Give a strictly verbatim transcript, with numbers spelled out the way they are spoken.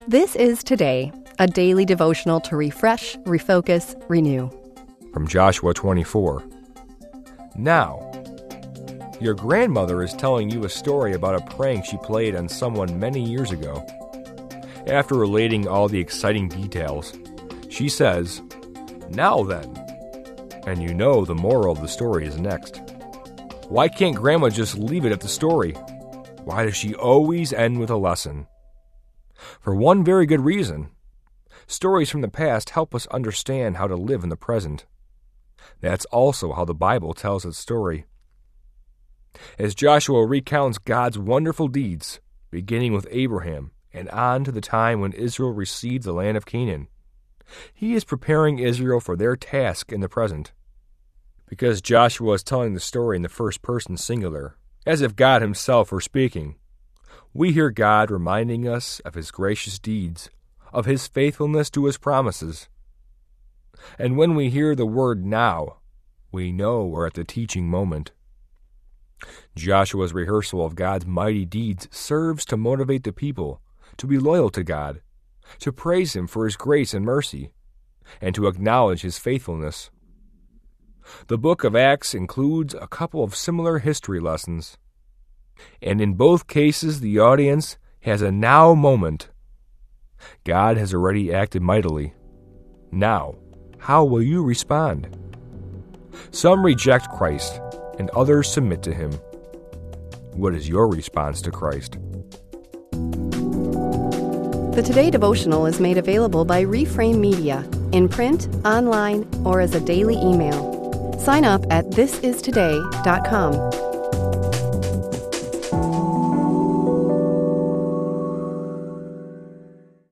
This is Today, a daily devotional to refresh, refocus, renew. From Joshua twenty-four. Now, your grandmother is telling you a story about a prank she played on someone many years ago. After relating all the exciting details, she says, "Now then," and you know the moral of the story is next. Why can't Grandma just leave it at the story? Why does she always end with a lesson? For one very good reason. Stories from the past help us understand how to live in the present. That's also how the Bible tells its story. As Joshua recounts God's wonderful deeds, beginning with Abraham and on to the time when Israel received the land of Canaan, he is preparing Israel for their task in the present. Because Joshua is telling the story in the first person singular, as if God himself were speaking, we hear God reminding us of his gracious deeds, of his faithfulness to his promises. And when we hear the word now, we know we're at the teaching moment. Joshua's rehearsal of God's mighty deeds serves to motivate the people to be loyal to God, to praise him for his grace and mercy, and to acknowledge his faithfulness. The book of Acts includes a couple of similar history lessons, and in both cases the audience has a now moment. God has already acted mightily. Now, how will you respond? Some reject Christ, and others submit to him. What is your response to Christ? The Today devotional is made available by Reframe Media, in print, online, or as a daily email. Sign up at this is today dot com.